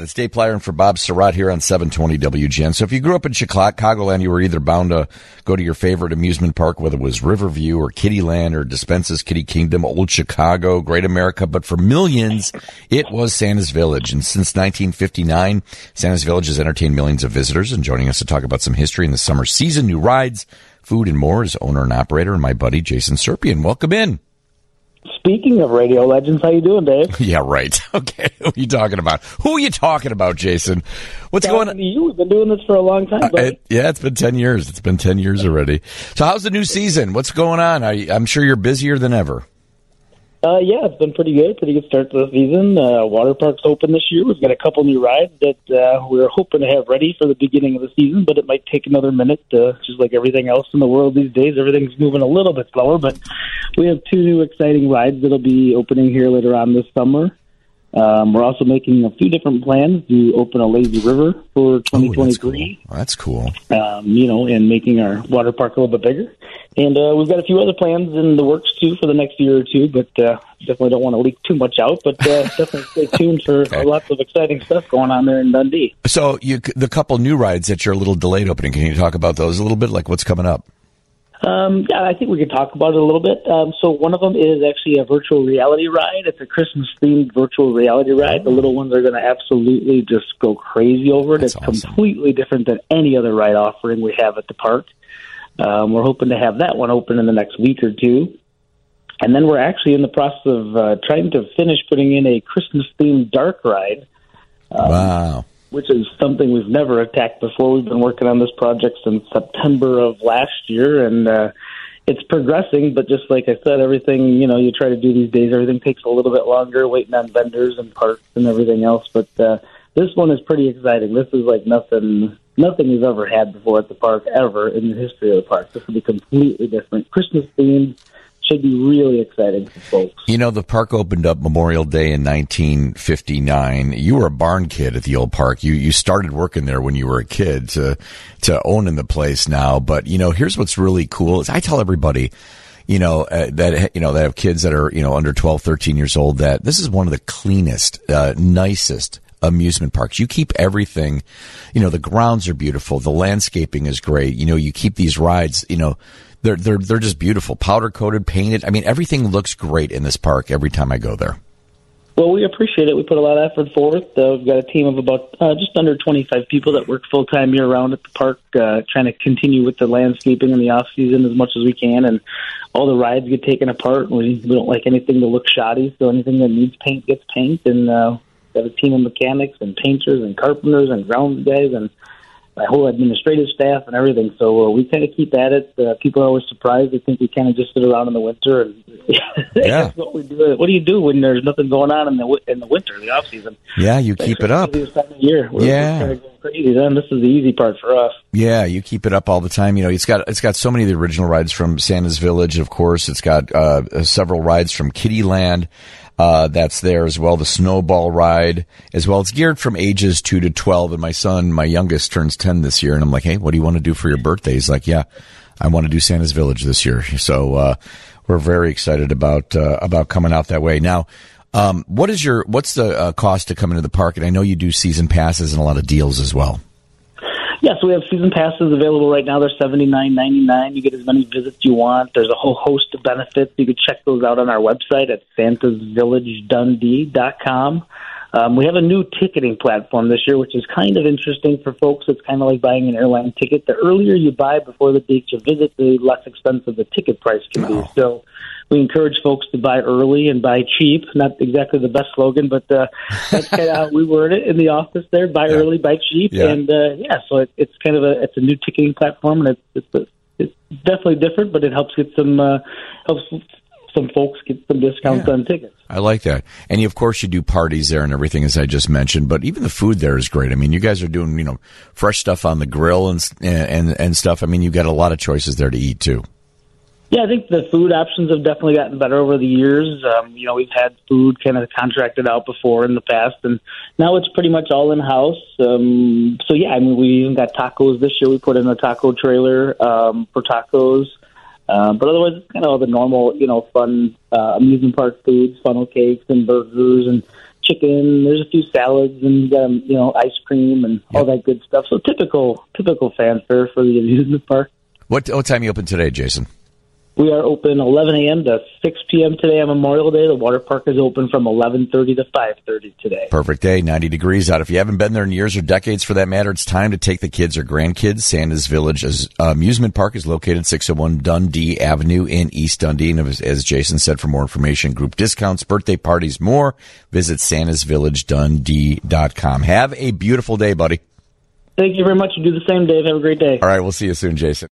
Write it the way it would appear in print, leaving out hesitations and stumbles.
It's Dave Plyer for Bob Surratt here on 720 WGN. So if you grew up in Chicagoland, you were either bound to go to your favorite amusement park, whether it was Riverview or Kittyland or Dispensa's Kitty Kingdom, Old Chicago, Great America. But for millions, it was Santa's Village. And since 1959, Santa's Village has entertained millions of visitors. And joining us to talk about some history in the summer season, new rides, food, and more is owner and operator and my buddy Jason Serpian. Welcome in. Speaking of radio legends, how you doing, Dave? Yeah, right. Okay, who are you talking about? Who are you talking about, Jason? What's going on? You've been doing this for a long time, buddy. It's been 10 years. It's been 10 years already. So how's the new season? What's going on? I'm sure you're busier than ever. Yeah, it's been pretty good start to the season. Water park's open this year. We've got a couple new rides that we're hoping to have ready for the beginning of the season, but it might take another minute. Just like everything else in the world these days, everything's moving a little bit slower, but we have two new exciting rides that'll be opening here later on this summer. We're also making a few different plans to open a lazy river for 2023. Oh, that's cool. And making our water park a little bit bigger. And we've got a few other plans in the works, too, for the next year or two, but definitely don't want to leak too much out. But definitely stay tuned for lots of exciting stuff going on there in Dundee. So the couple new rides that you're a little delayed opening, can you talk about those a little bit, like what's coming up? Yeah, I think we could talk about it a little bit. So one of them is actually a virtual reality ride. It's a Christmas-themed virtual reality ride. The little ones are going to absolutely just go crazy over it. That's it's awesome. Completely different than any other ride offering we have at the park. We're hoping to have that one open in the next week or two. And then we're actually in the process of trying to finish putting in a Christmas-themed dark ride. Wow. Which is something we've never attacked before. We've been working on this project since September of last year, and it's progressing, but just like I said, everything, you try to do these days, everything takes a little bit longer, waiting on vendors and parts and everything else, but this one is pretty exciting. This is like nothing we've ever had before at the park, ever, in the history of the park. This will be completely different. Christmas-themed. Should be really exciting for folks. The park opened up Memorial Day in 1959. You were a barn kid at the old park. You started working there when you were a kid to owning the place now. But, here's what's really cool is I tell everybody, that have kids that are, under 12, 13 years old, that this is one of the cleanest, nicest amusement parks. You keep everything, the grounds are beautiful. The landscaping is great. You keep these rides, They're just beautiful, powder coated, painted. I mean, everything looks great in this park every time I go there. Well, we appreciate it. We put a lot of effort forward. We've got a team of about just under 25 people that work full time year round at the park, trying to continue with the landscaping in the off season as much as we can. And all the rides get taken apart. We don't like anything to look shoddy, so anything that needs paint gets paint. And got a team of mechanics and painters and carpenters and grounds guys and my whole administrative staff and everything. So we kind of keep at it. People are always surprised. They think we kind of just sit around in the winter. And that's what we do. What do you do when there's nothing going on in the winter, the off season? Yeah, you keep it up. This time of year. We're kind of going crazy. Then this is the easy part for us. Yeah, you keep it up all the time. It's got so many of the original rides from Santa's Village. Of course, it's got several rides from Kittyland. That's there as well. The snowball ride as well. It's geared from ages 2 to 12. And my youngest, turns 10 this year. And I'm like, hey, what do you want to do for your birthday? He's like, yeah, I want to do Santa's Village this year. So, we're very excited about coming out that way. Now, what's the cost to come into the park? And I know you do season passes and a lot of deals as well. Yeah, so we have season passes available right now. They're $79.99. You get as many visits you want. There's a whole host of benefits. You can check those out on our website at santasvillagedundee.com. We have a new ticketing platform this year, which is kind of interesting for folks. It's kind of like buying an airline ticket. The earlier you buy before the date you visit, the less expensive the ticket price can be. So we encourage folks to buy early and buy cheap. Not exactly the best slogan, but that's kind of how we word it in the office there. Buy early, buy cheap. Yeah. And so it's kind of a new ticketing platform, and it's definitely different, but it helps get some folks get some discounts on tickets. I like that. And of course you do parties there and everything, as I just mentioned, but even the food there is great. I mean, you guys are doing, fresh stuff on the grill and stuff. I mean, you've got a lot of choices there to eat too. Yeah, I think the food options have definitely gotten better over the years. We've had food kind of contracted out before in the past, and now it's pretty much all in-house. We even got tacos this year. We put in a taco trailer for tacos. But otherwise, it's kind of all the normal, fun amusement park foods, funnel cakes and burgers and chicken. There's a few salads and ice cream and all that good stuff. So typical fanfare for the amusement park. What time are you open today, Jason? We are open 11 a.m. to 6 p.m. today on Memorial Day. The water park is open from 11:30 to 5:30 today. Perfect day, 90 degrees out. If you haven't been there in years or decades for that matter, it's time to take the kids or grandkids. Santa's Village Amusement Park is located 601 Dundee Avenue in East Dundee. And as Jason said, for more information, group discounts, birthday parties, more, visit santasvillagedundee.com. Have a beautiful day, buddy. Thank you very much. You do the same, Dave. Have a great day. All right, we'll see you soon, Jason.